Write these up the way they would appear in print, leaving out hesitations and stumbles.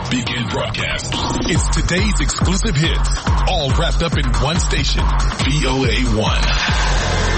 Begin broadcast. It's today's exclusive hits, all wrapped up in one station, VOA1.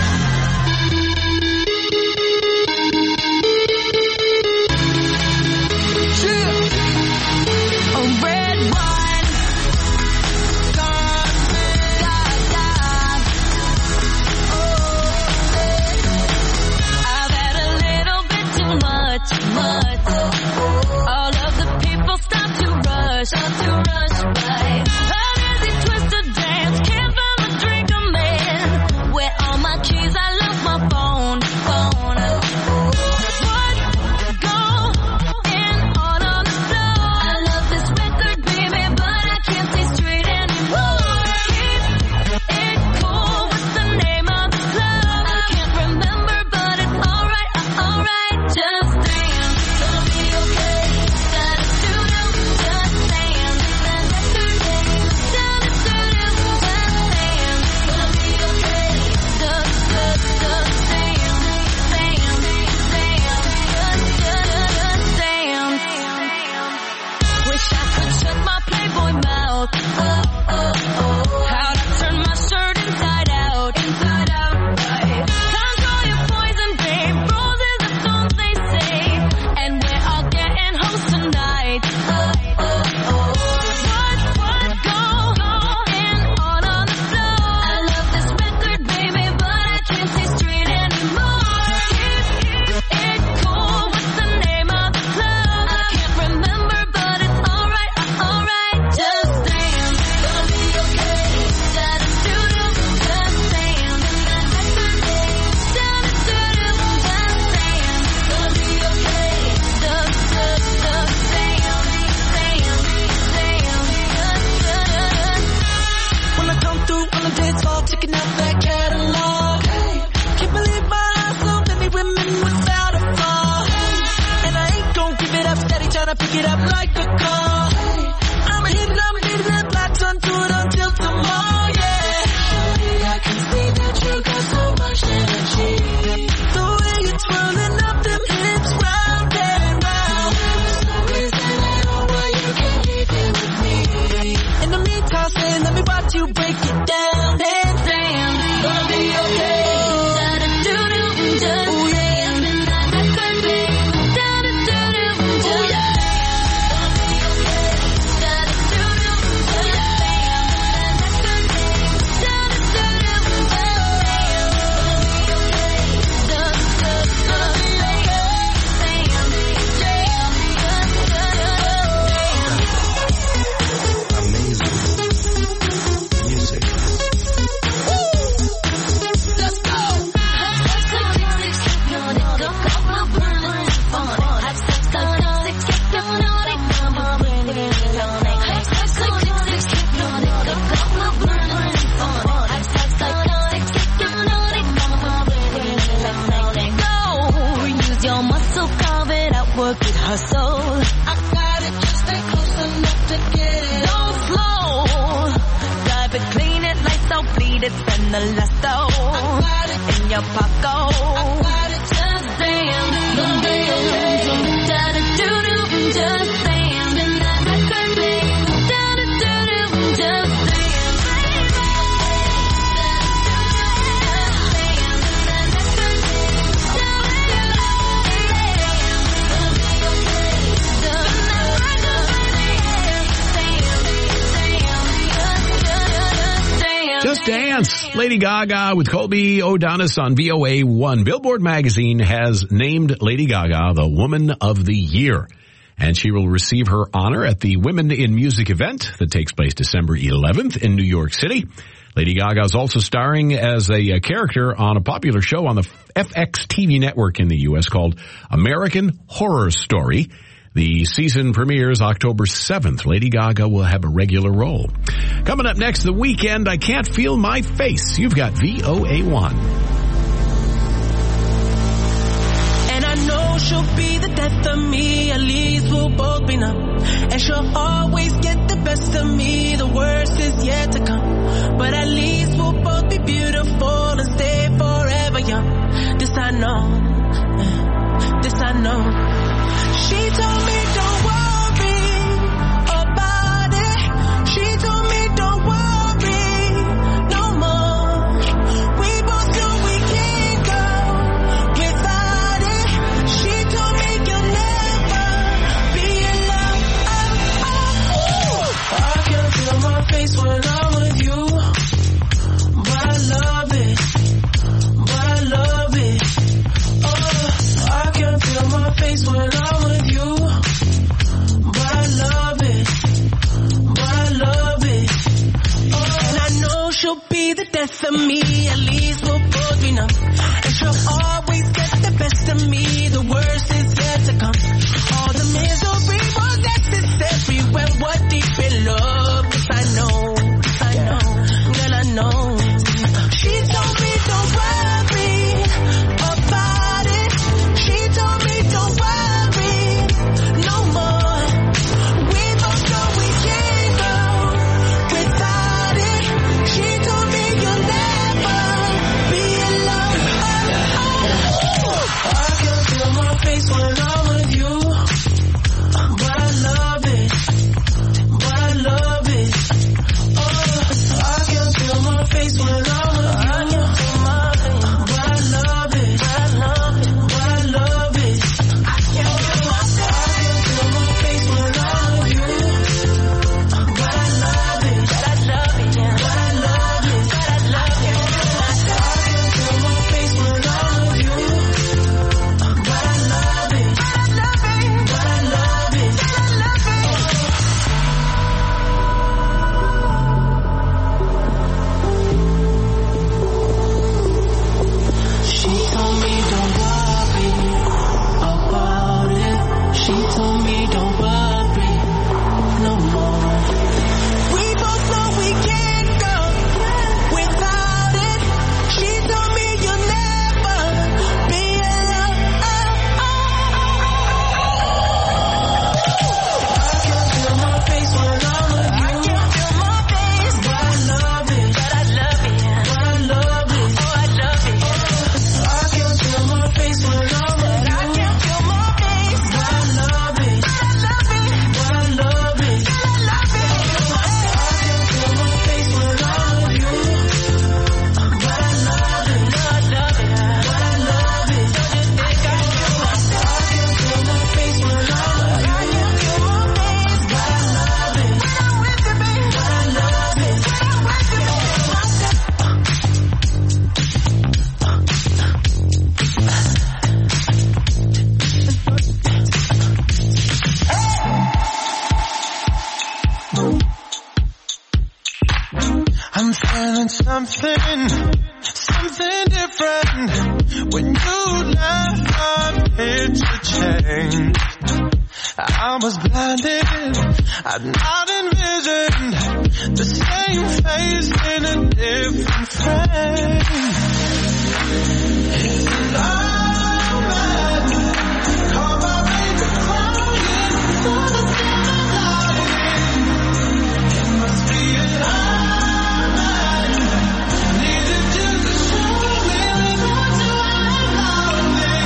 Lady Gaga with Colby O'Donis on VOA1. Billboard magazine has named Lady Gaga the Woman of the Year, and she will receive her honor at the Women in Music event that takes place December 11th in New York City. Lady Gaga is also starring as a character on a popular show on the FX TV network in the U.S. called American Horror Story. The season premieres October 7th. Lady Gaga will have a regular role. Coming up next, The Weekend, I Can't Feel My Face. You've got VOA1. And I know she'll be the death of me. At least we'll both be numb. And she'll always get the best of me. The worst is yet to come. But at least we'll both be beautiful and stay forever young. This I know. This I know. She told me don't worry, something different. When you left, my picture changed. I was blinded, I'd not envisioned the same face in a different frame. It's an old man, call my baby crying for the light. It must be an old man, needed you to show me what you are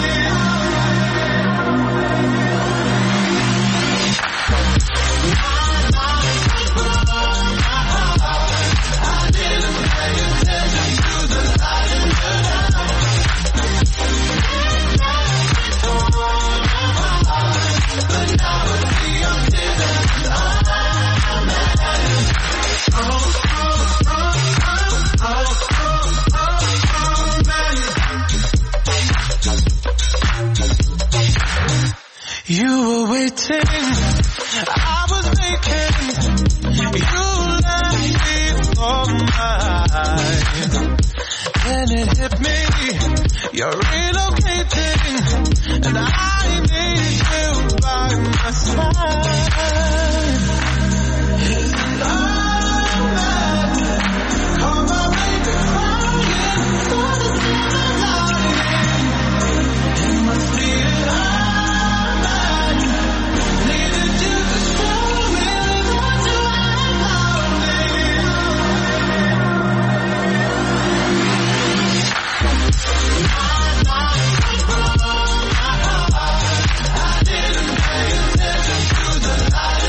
You were waiting, I was making, you left me for mine. Then it hit me, you're relocating, and I need you by my side. It's an old man, call my baby crying for the light. It must be an I didn't pay attention to the light.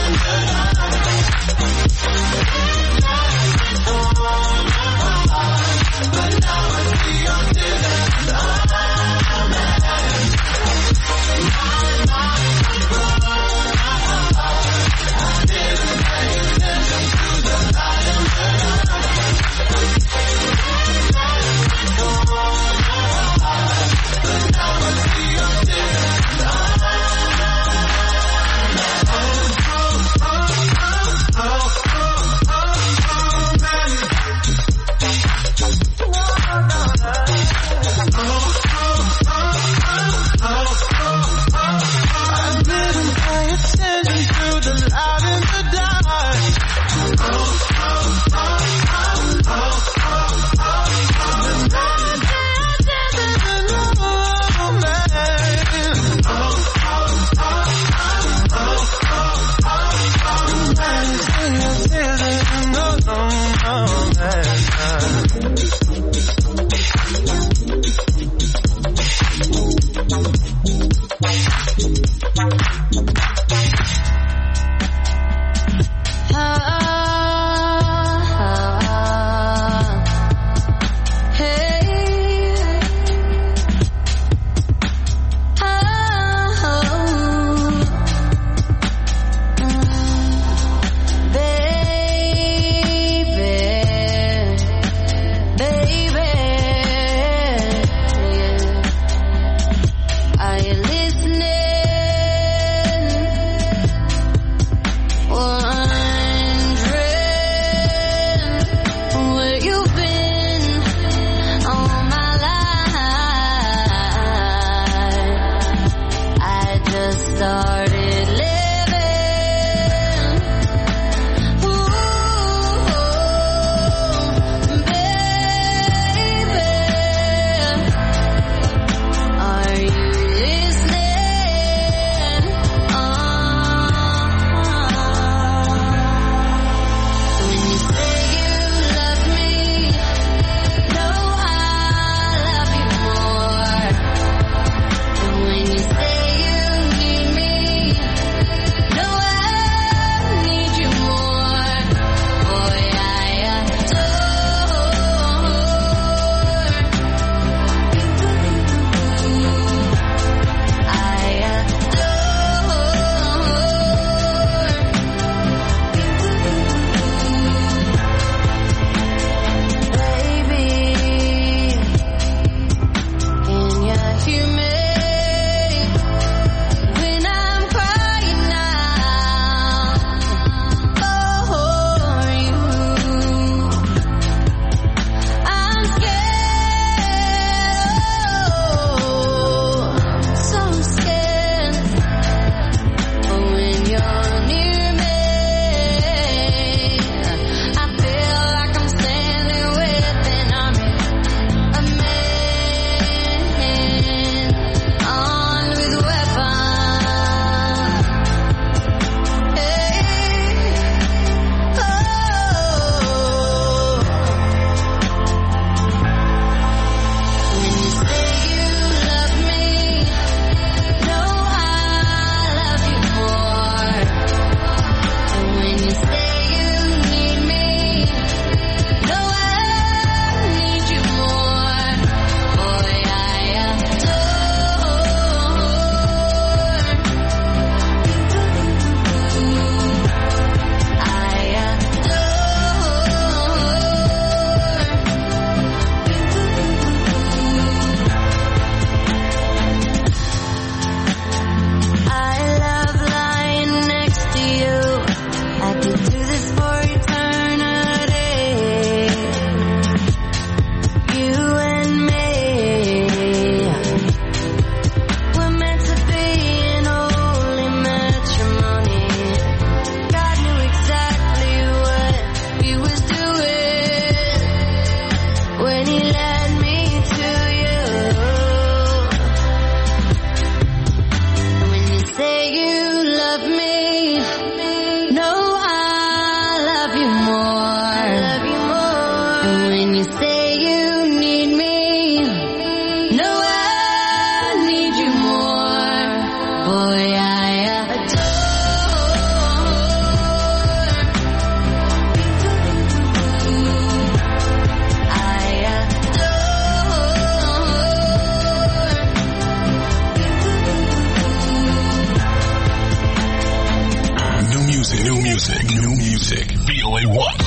New music. VOA1.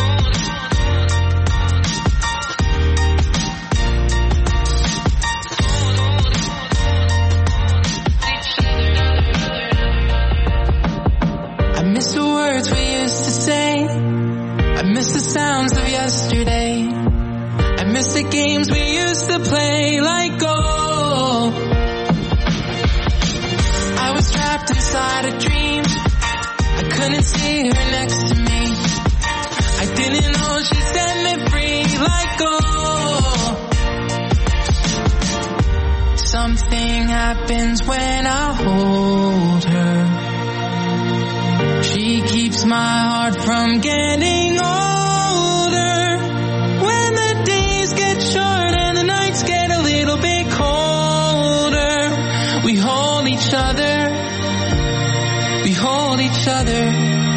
I miss the words we used to say. I miss the sounds of yesterday. I miss the games we used to play like gold. I was trapped inside a dream. I couldn't see her next to me. I didn't know she set me free like gold. Something happens when I hold her. She keeps my heart from getting older. When the days get short and the nights get a little bit colder, we hold each other. We hold each other.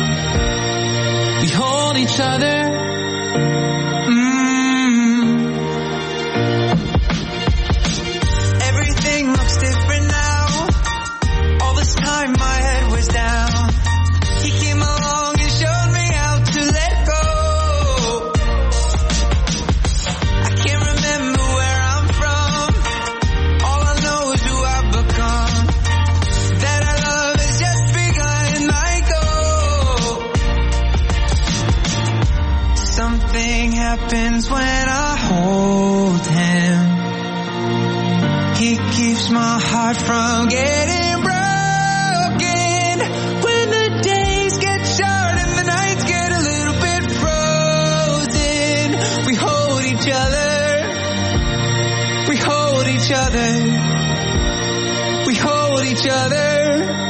We hold each other. Everything looks different now. All this time my head was down. He came along and showed me how to let go. I can't remember where I'm from. All I know is who I've become. That our love has just begun, I go. Something happens when I hold him. He keeps my heart from getting broken. When the days get short and the nights get a little bit frozen, we hold each other. We hold each other. We hold each other.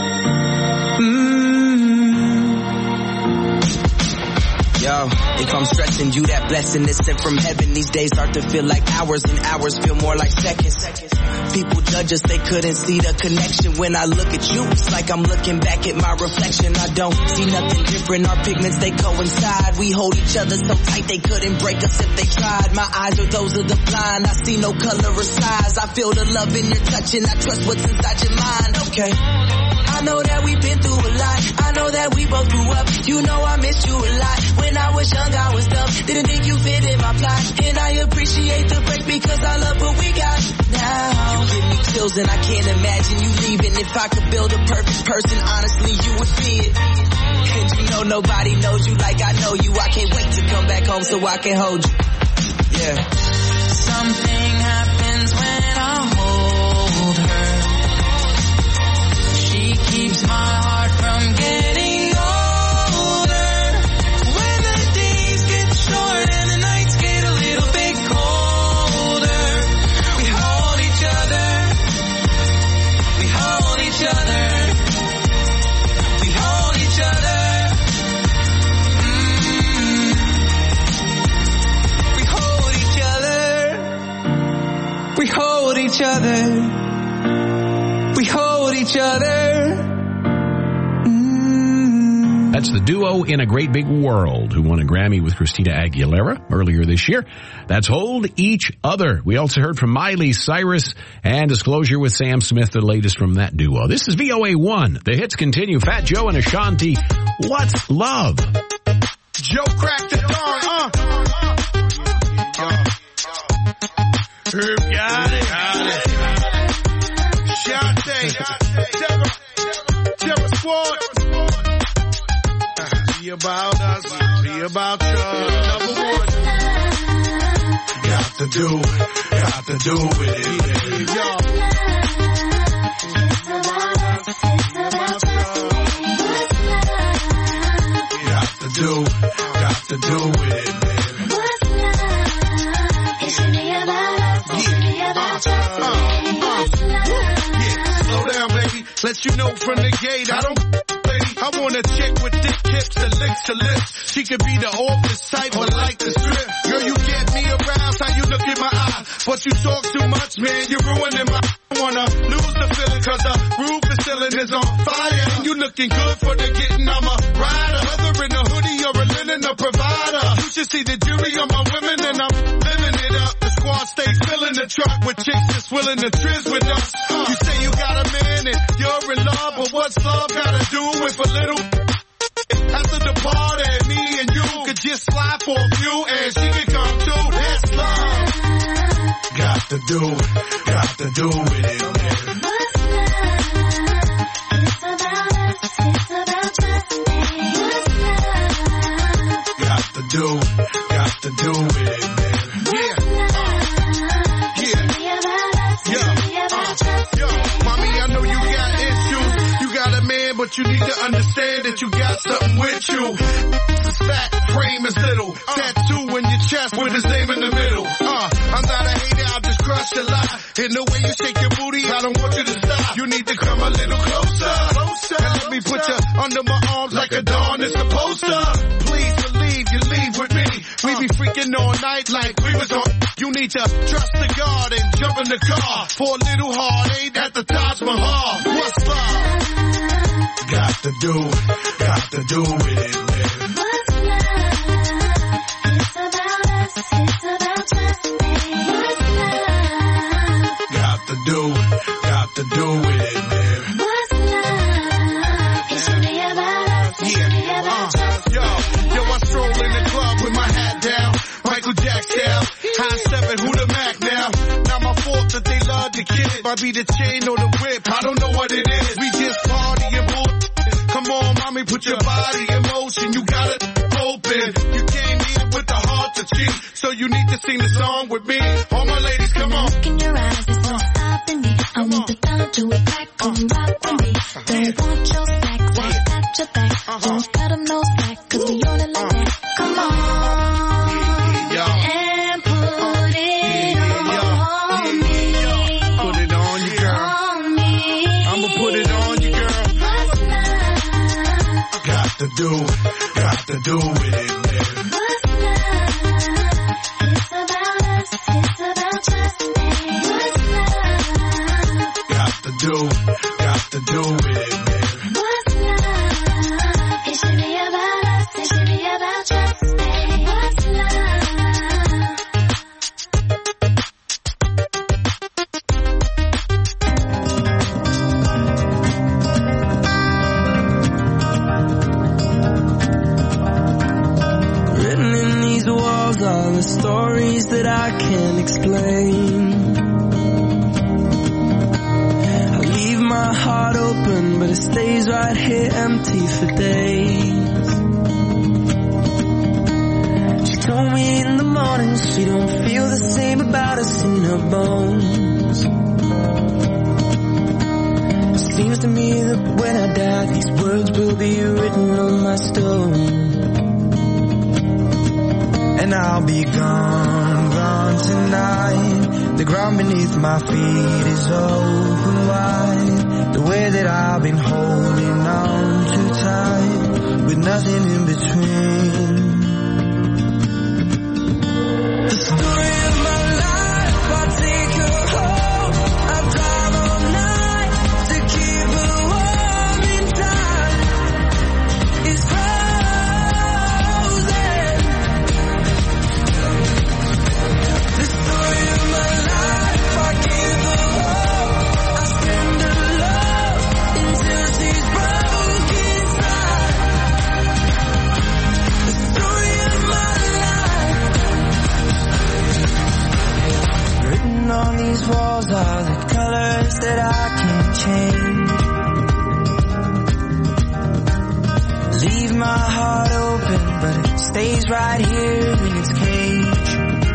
Yo, if I'm stressing you, that blessing is sent from heaven. These days start to feel like hours and hours feel more like seconds. People judge us, they couldn't see the connection. When I look at you, it's like I'm looking back at my reflection. I don't see nothing different, our pigments, they coincide. We hold each other so tight they couldn't break us if they tried. My eyes are those of the blind, I see no color or size. I feel the love in your touch and I trust what's inside your mind. Okay, I know that we've been through a lot. I know that we both grew up. You know I miss you a lot. When I was young, I was dumb. Didn't think you fit in my plot. And I appreciate the break because I love what we got now. You give me chills and I can't imagine you leaving. If I could build a perfect person, honestly, you would be it. And you know nobody knows you like I know you. I can't wait to come back home so I can hold you. Yeah. Something happens when I hold her. She keeps my heart from getting older. When the days get short and the nights get a little bit colder, we hold each other. We hold each other. We hold each other. We hold each other. We hold each other. We hold each other. That's the duo In a Great Big World, who won a Grammy with Christina Aguilera earlier this year. That's Hold Each Other. We also heard from Miley Cyrus and Disclosure with Sam Smith, the latest from that duo. This is VOA1. The hits continue. Fat Joe and Ashanti, What's Love? Joe cracked the dawn, Herb got it. Shante, Terror Squad. Be about us, be about you. Number one. Got to do it. Y'all. Got to do it, baby. It should be about us. Slow down, baby. Let you know from the gate, I want a chick with thick hips and licks to lips. She could be the office type, but like the strip. Girl, you get me aroused, how you look in my eye. But you talk too much, man, you're ruining my... I wanna lose the feeling, cause the roof is ceiling is on fire. And you looking good for the getting, I'm a rider. Whether in a hoodie or a linen, a provider. You should see the jury on my women, and I'm living it up. The squad stays filling the truck with chicks that's willing to trizz with us. You say you got a man and you're in love, but what's love gotta do with a little... do with it, man. What's love? It's about us, it's about trusting. What's love? Got to do with it, man. Mommy, I know you got issues. You got a man, but you need to understand that you got something with you. It's fat, frame is little. Tattoo in your chest with his name in the middle. I'm not a hater, I'll just crush a lot. In the way you shake your booty, I don't want you to stop. You need to come a little closer. And let me put you under my arms like a dawn is supposed to. Please believe you leave with me. We be freaking all night like we was on. You need to trust the God and jump in the car for a little heartache at the Taj Mahal. What's love? Got to do with it, man. What's love? It's about us, it's about trusting. What's love? Got to do with it, man. What's love? It should be about us, it should be about trusting. Yo, I stroll in the club with my hat down, Michael Jackson. High 7, who the Mac now? Not my fault that they love the kid. Might be the chain or the whip, I don't know what it is. We just party and bull. Come on, mommy, put your body in motion. You got it open. You came in with the heart to cheat, so you need to sing the song with me. All my ladies, come on. Look in your eyes, there's no stopping me. I want the thought to it back, come rock with me. Don't want your slack, right at your back. Don't cut them no slack, cause we on it like that. Come on. And put it on me. Put it on you, girl. On me. I'ma put it on you, girl. What's love? Got to do with it, man. What's love? It's about us, it's about trusting. What's love? Got to do with it, man. What's love? It should be about us, it should be about trusting. What's love? Written in these walls are the stories that I can't explain. I leave my heart open, but it stays right here empty for days. She told me in the morning she don't feel the same about us in her bones. Seems to me that when I die, these words will be written on my stone. And I'll be gone tonight. The ground beneath my feet is open wide. The way that I've been holding on too tight, with nothing in between. The story of my life, I'll take her home. I drive all night to keep her warm in time. It's frozen. The story of my life, I give her hope. I spend her love until she's broken inside. The story of my life. Written on these walls are the colors that I can't change. Leave my heart open, but it stays right here in its cage.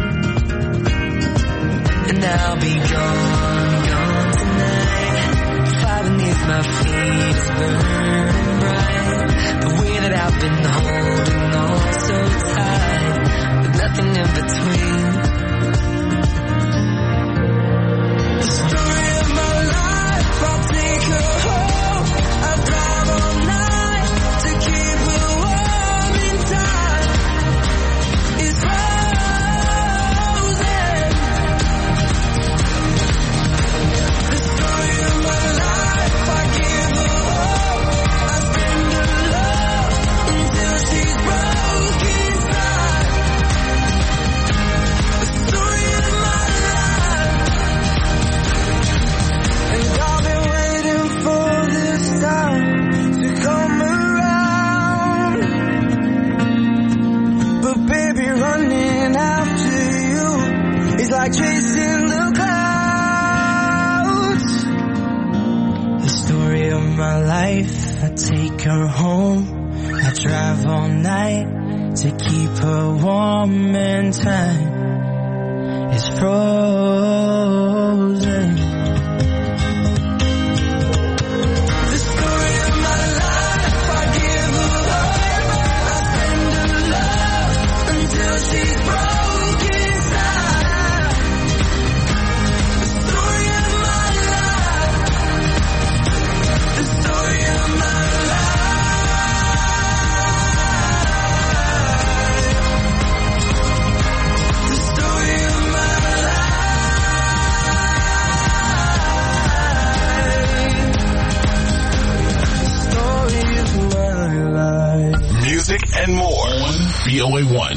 And I'll be gone tonight. Fire beneath my feet is burning bright. The way that I've been holding on so tight, with nothing in between. The story of my life, I'll take her home. I drive all night to keep her warm in time. It's frozen. The story of my life, I give her hope. I spend her love until take her home. I drive all night to keep her warm and time is frozen. The story of my life, I give her love, I send her love until she's broken inside. The story of my life, the story of my life. Music and more on VOA1.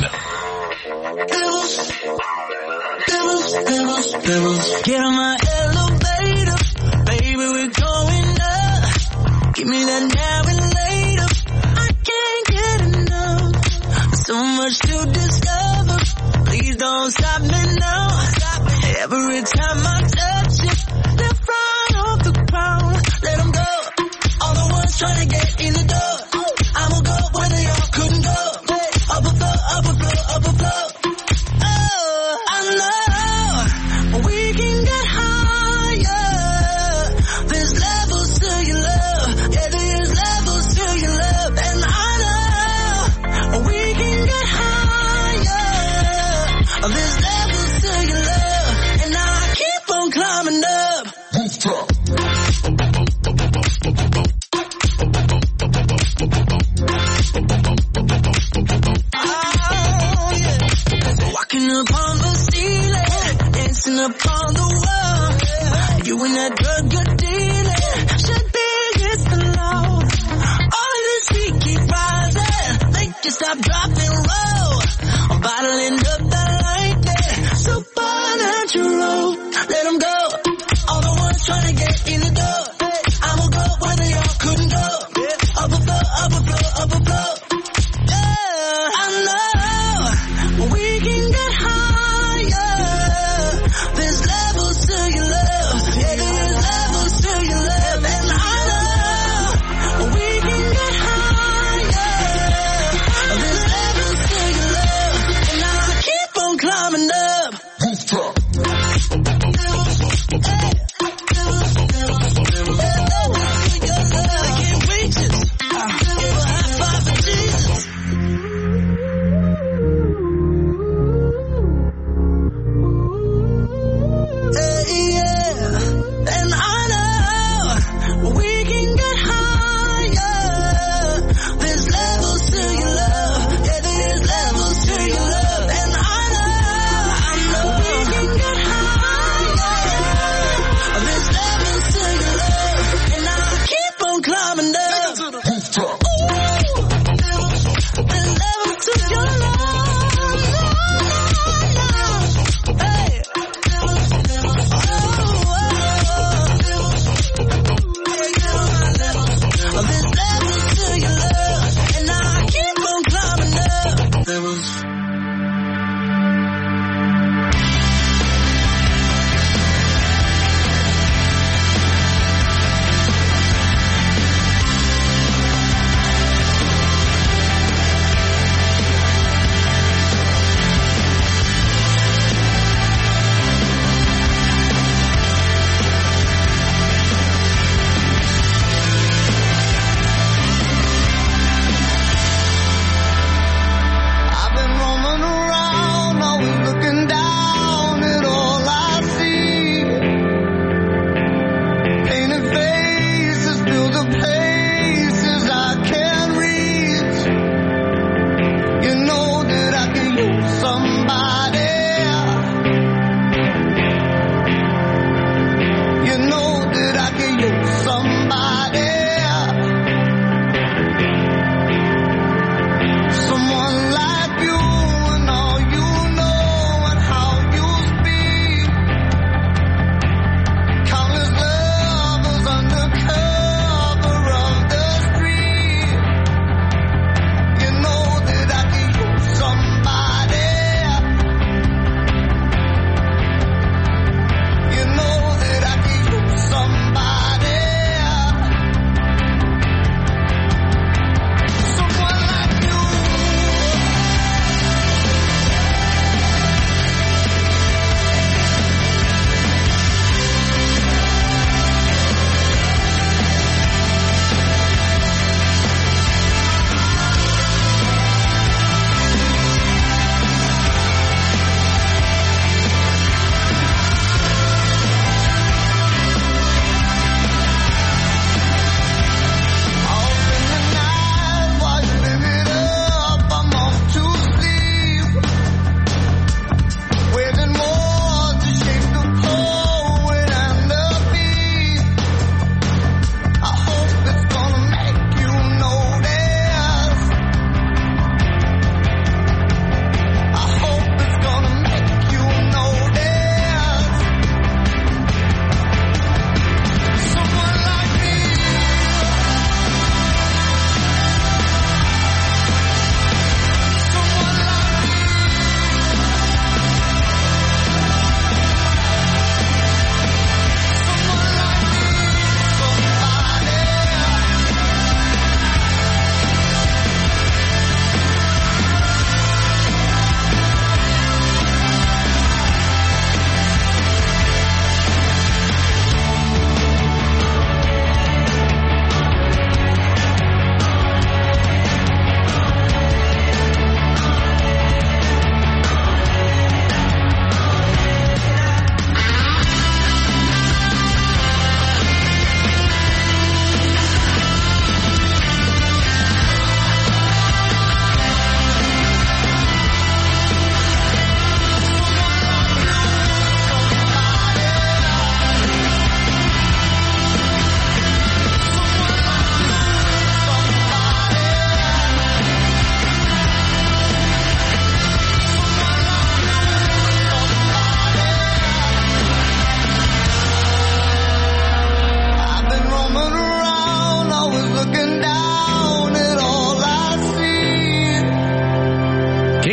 Get on my elevator, baby, we're going up. Give me that now and later. I can't get enough. So much to discover. Please don't stop me now. Every time I touch you, left right off the ground. Let them go. All the ones trying to get in the door. I'ma go where they all couldn't go. Up a floor, up a floor, up a floor. Oh, I know we can get higher. There's levels to your love. Yeah, there's levels to your love. And I know we can get higher. There's levels to your love. And I keep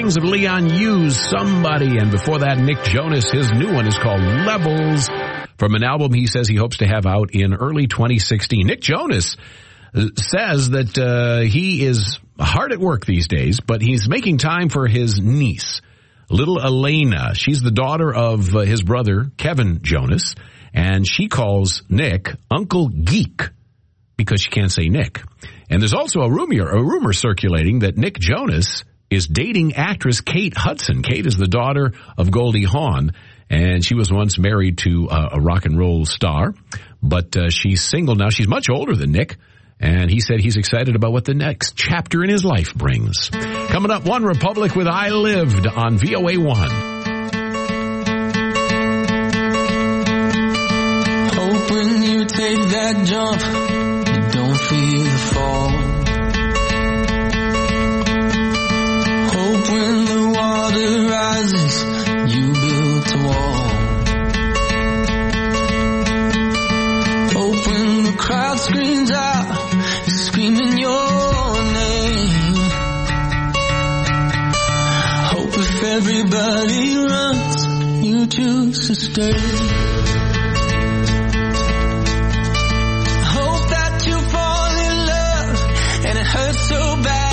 Kings of Leon Hughes, Somebody. And before that, Nick Jonas. His new one is called Levels, from an album he says he hopes to have out in early 2016. Nick Jonas says that he is hard at work these days, but he's making time for his niece, little Elena. She's the daughter of his brother, Kevin Jonas, and she calls Nick Uncle Geek because she can't say Nick. And there's also a rumor circulating that Nick Jonas is dating actress Kate Hudson. Kate is the daughter of Goldie Hawn, and she was once married to a rock and roll star, but she's single now. She's much older than Nick, and he said he's excited about what the next chapter in his life brings. Coming up, One Republic with I Lived on VOA1. Hope when you take that jump, you don't feel the fall. Hope when the water rises, you built a wall. Hope when the crowd screams out, you're screaming your name. Hope if everybody runs, you choose to stay. Hope that you fall in love and it hurts so bad.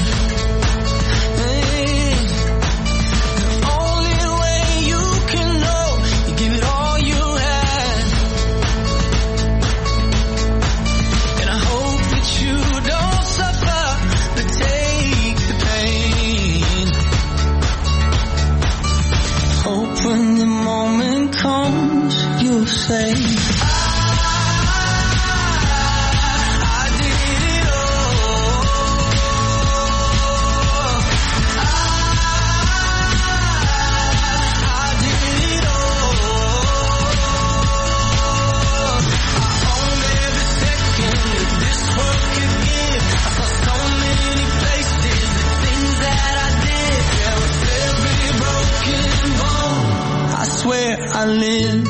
When the moment comes, you'll say, I did it all. I did it all. I owned every second that this world could give. I saw so many places, the things that I did. There was every broken bone. I swear I lived.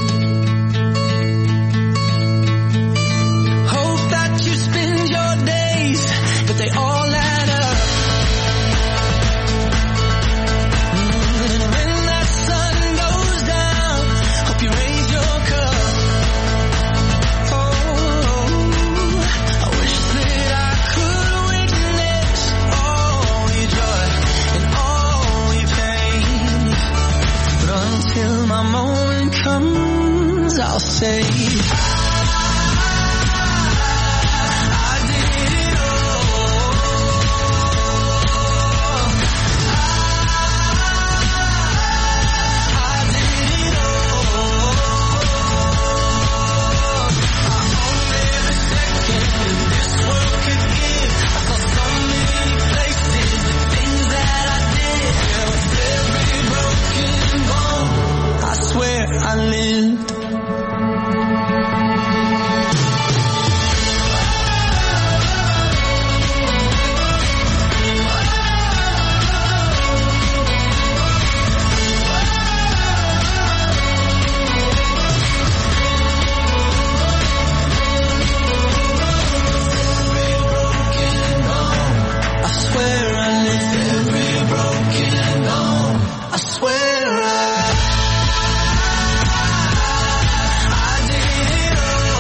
Hope that you spend your days, but they all add up. And when that sun goes down, hope you raise your cup. Oh, I wish that I could witness all your joy and all your pain. But until my moment comes, I'll say, I did it all. I did it all. I owned every second that this world could give. I saw so many places, the things that I did. There was every broken bone. I swear I lived. I swear I lived. Every broken bone. I swear I did it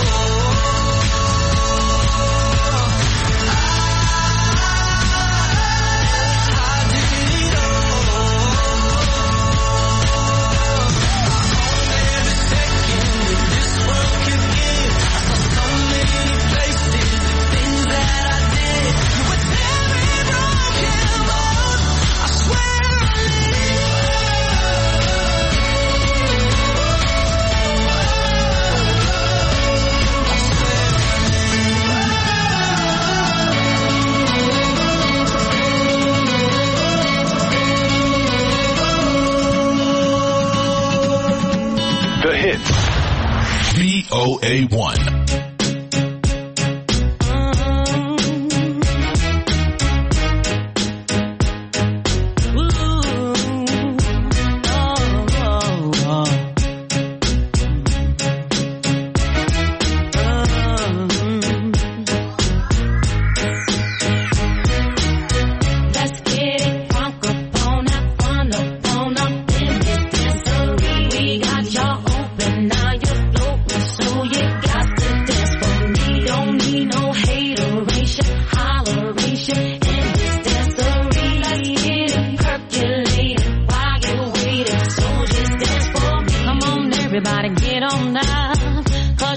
The hits. VOA1. Let's get it, crunk up on that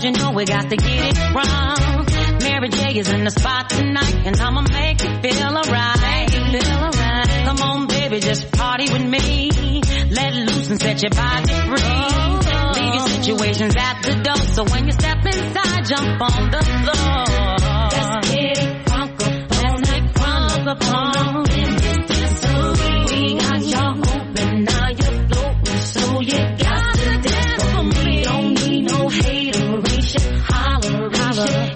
you know we got to get it wrong. Mary J is in the spot tonight, and I'ma make you feel alright. Come on, baby, just party with me. Let loose and set your body free. Leave your situations at the door, so when you step inside, jump on the floor. Let's get it crunk upon. In this dancery, we got y'all open, now you're floating, so you got to dance for me. Don't need no hateration, holleration.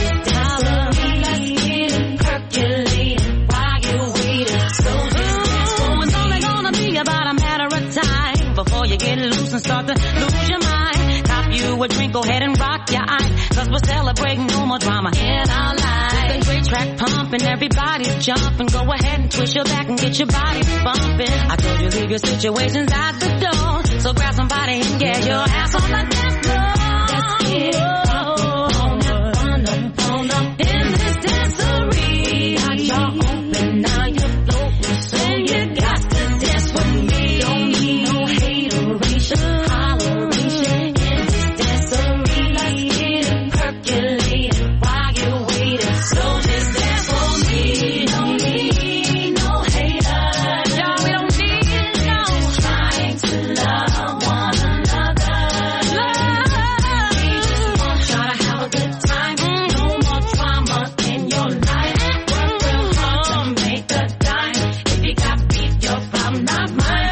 Before you get loose and start to lose your mind, cop you a drink, go ahead and rock your eye, cause we're celebrating no more drama in our lives. With the great track pumping, everybody's jumping. Go ahead and twist your back and get your body bumping. I told you leave your situations at the door, so grab somebody and get your ass on the dance floor. Let's get it on up in this dancery. Got y'all open, now you're floating, so you got to dance with me. Don't need no holleration in this dancery. Let's get it percolated while you're waiting. So just dance for me. Don't need no haters. No, we don't need no trying to love one another. We just want y'all to have a good time. No more drama in your life. Work real hard to make a dime. If you got beef, your problem, not mine.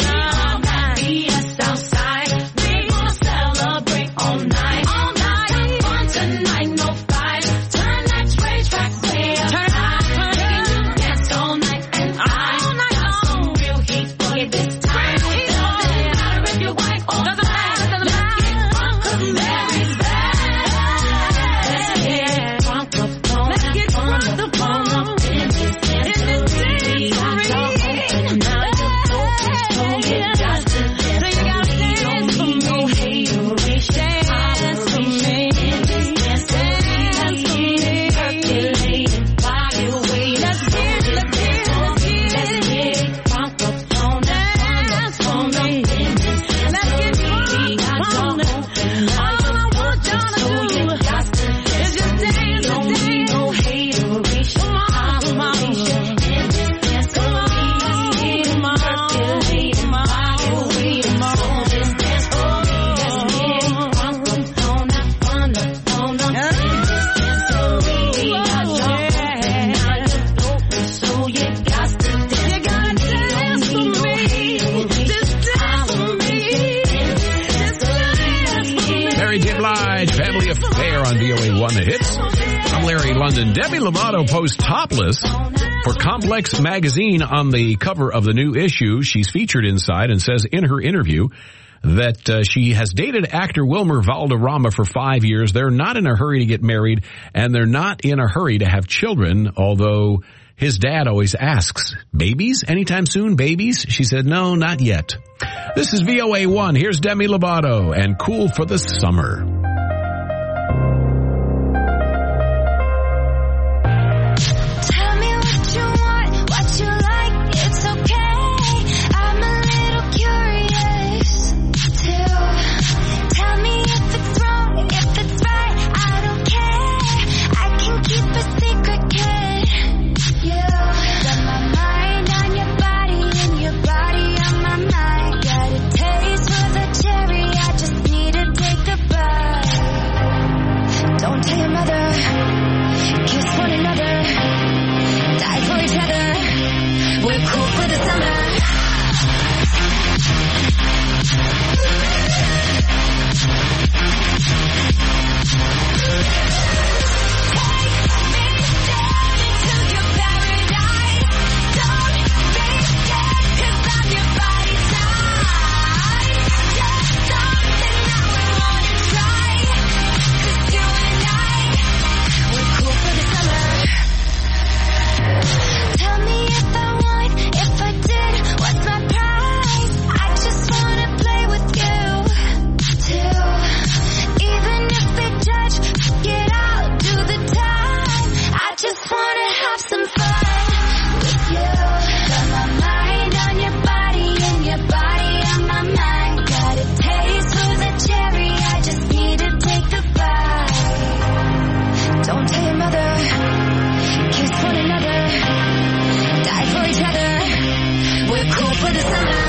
Demi Lovato posts topless for Complex magazine on the cover of the new issue. She's featured inside and says in her interview that she has dated actor Wilmer Valderrama for 5 years. They're not in a hurry to get married, and they're not in a hurry to have children, although his dad always asks, babies? Anytime soon, babies? She said, no, not yet. This is VOA1. Here's Demi Lovato and Cool for the Summer. for each other. We're cool for the summer.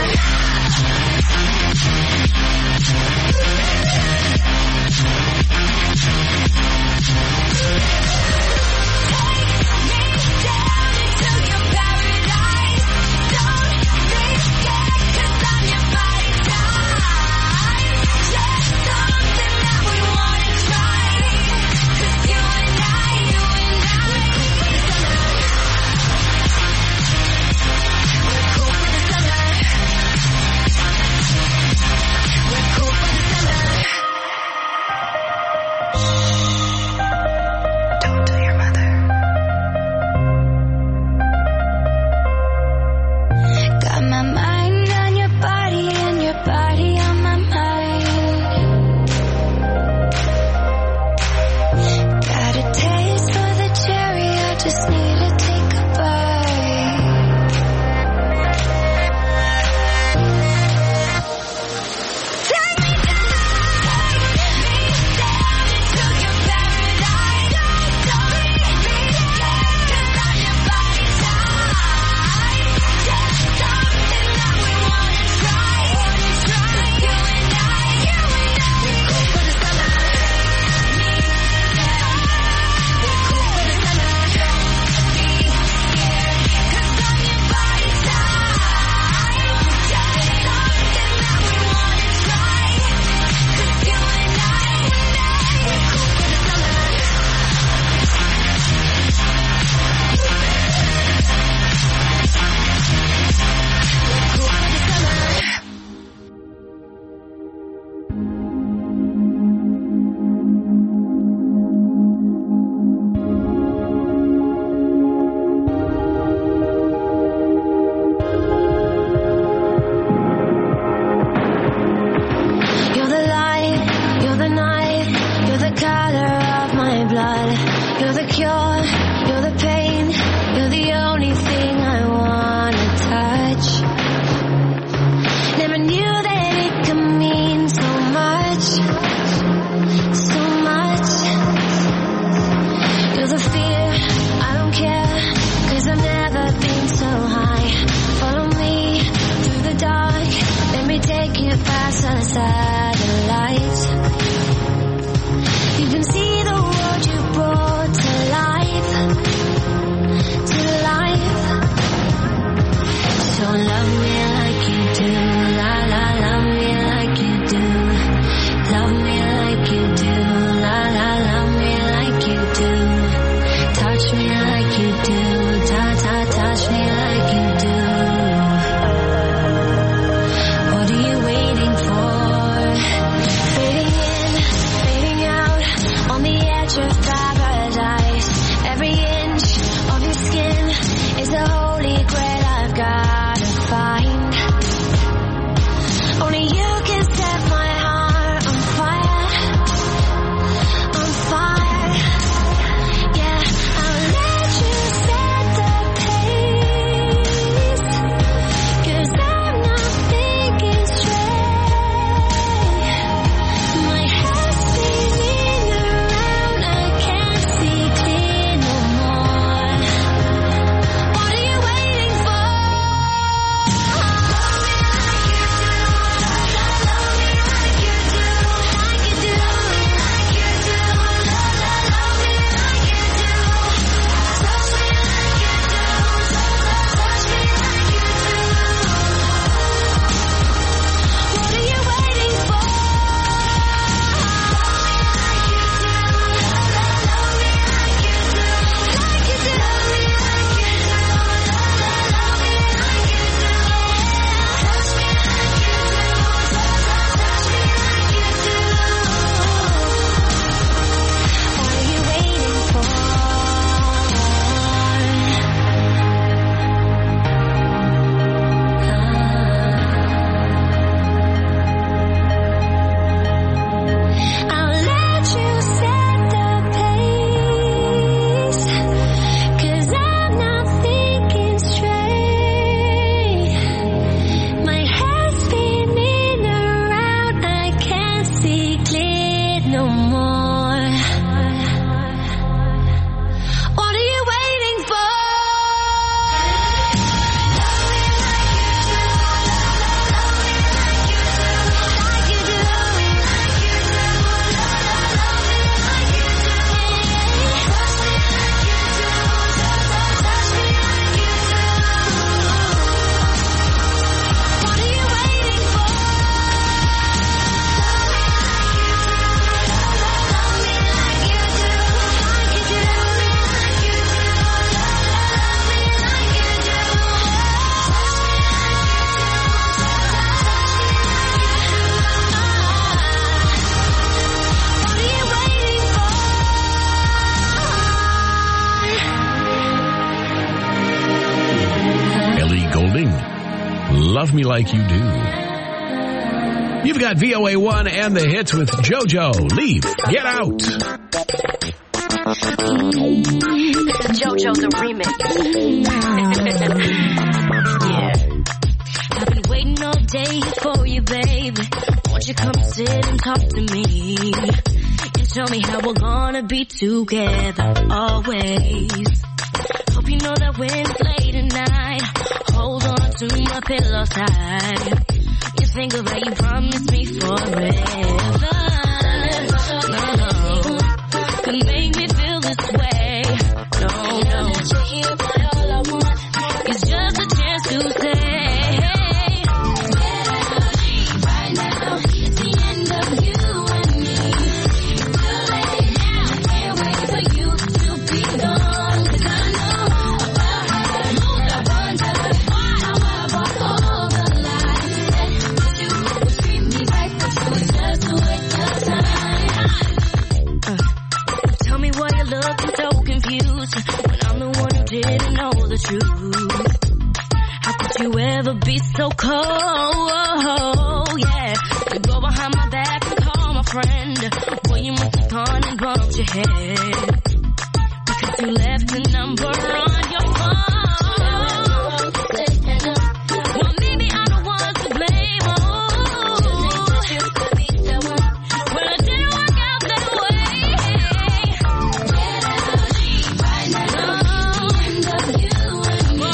Fielding. Love Me Like You Do. You've got VOA1 and the hits with JoJo. Leave. Get Out. JoJo the remix. Yeah. I've been waiting all day for you, baby. Won't you come sit and talk to me? And tell me how we're gonna be together always. Hope you know that when it's late at night, hold on to my pillow tight. You think of how you promised me forever. No, could make me feel this way. No. All I want is just a chance to say, right now, it's the end of you and me. Too late now, can't wait for you to be gone. 'Cause I know about how I wonder how I bought all the lies that you would treat me right, but you were just a waste of time. Tell me why you're looking so confused when I'm the one who didn't know the truth. How could you ever be so cold? Yeah, you go behind my back and call my friend. Boy, you must have gone and bumped your head because you left a number on your phone. Well, maybe I'm the one to blame. Well, it didn't work out that way. Right now, end of you and me.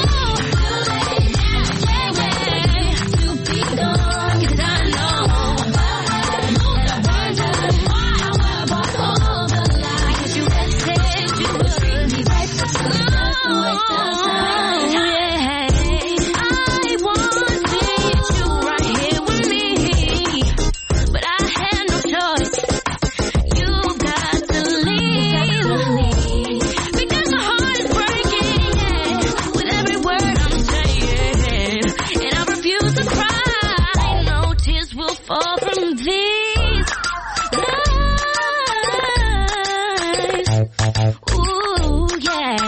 To be gone, 'cause I know about how I wonder how I bought all the lies you had said you would treat me right, but you were just a waste of time. I wanted you right here with me, but I had no choice. You've got to leave because my heart is breaking with every word I'm saying, and I refuse to cry. No tears will fall from these lies. Ooh, yeah.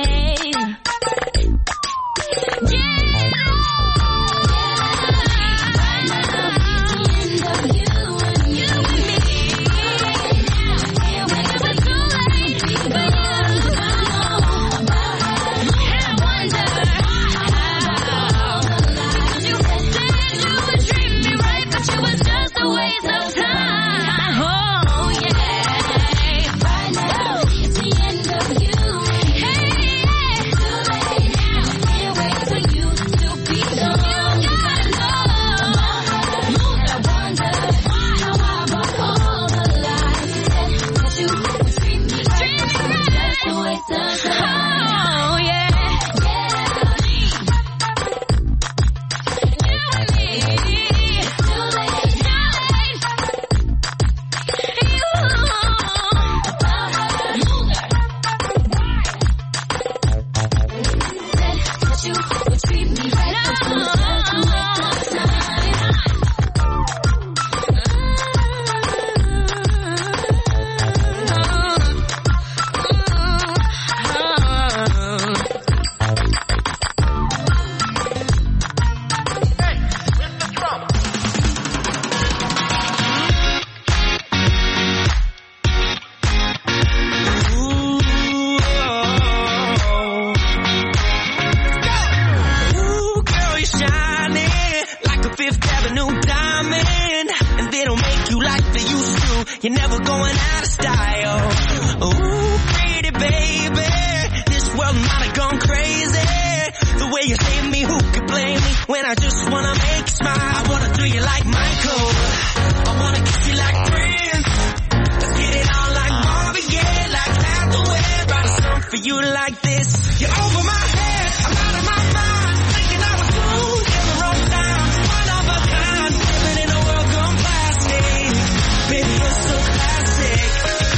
You're never going out of style. Ooh, pretty baby, this world might have gone crazy. The way you save me, who could blame me? When I just wanna make you smile, I wanna do you like Michael, I wanna kiss you like Prince. Let's get it on like Marvin Gaye, like Hathaway. Write a song for you like this. You're over my head, I'm out of my mind, thinking I was cool in the wrong time. One of a kind, living in a world gone plastic. Baby, you're so classic.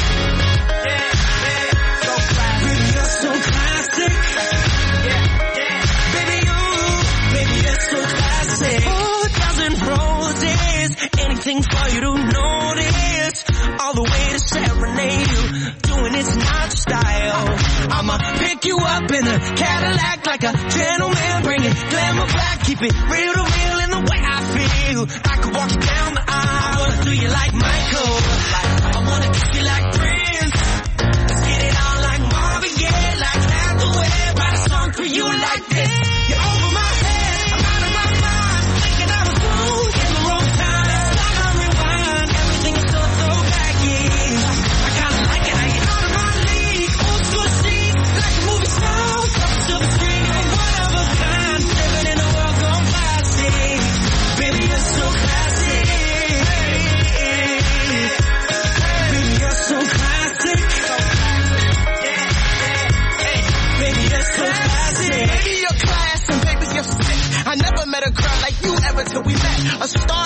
Yeah, so classic. Baby, you're so classic. Baby, you're so classic. 4,000 roses, anything for you to notice. All the way to serenade you, doing it's not your style. I'ma pick you up in a Cadillac like a gentleman, bring it glamour I'm a black, keep it real to real in the way I feel. I could walk you down the aisle. I wanna do you like Michael. I wanna kiss you like Prince. Let's get it on like Marvin, yeah, like Hathaway. Write a song for you like this. You're over my head, I'm out of my mind. Thinking I was wrong in the wrong time. Start on rewind, everything is so throwbacky. I kinda like it how you're out of my league. Old school chic, like a movie star. Silver screen, you're one of a kind. Living in a world gone plastic. Baby, you're so classic. Baby, you're so classic. Baby, you're so classic. Baby, you're class and baby, you're sick. I never met a girl like you ever till we met. A star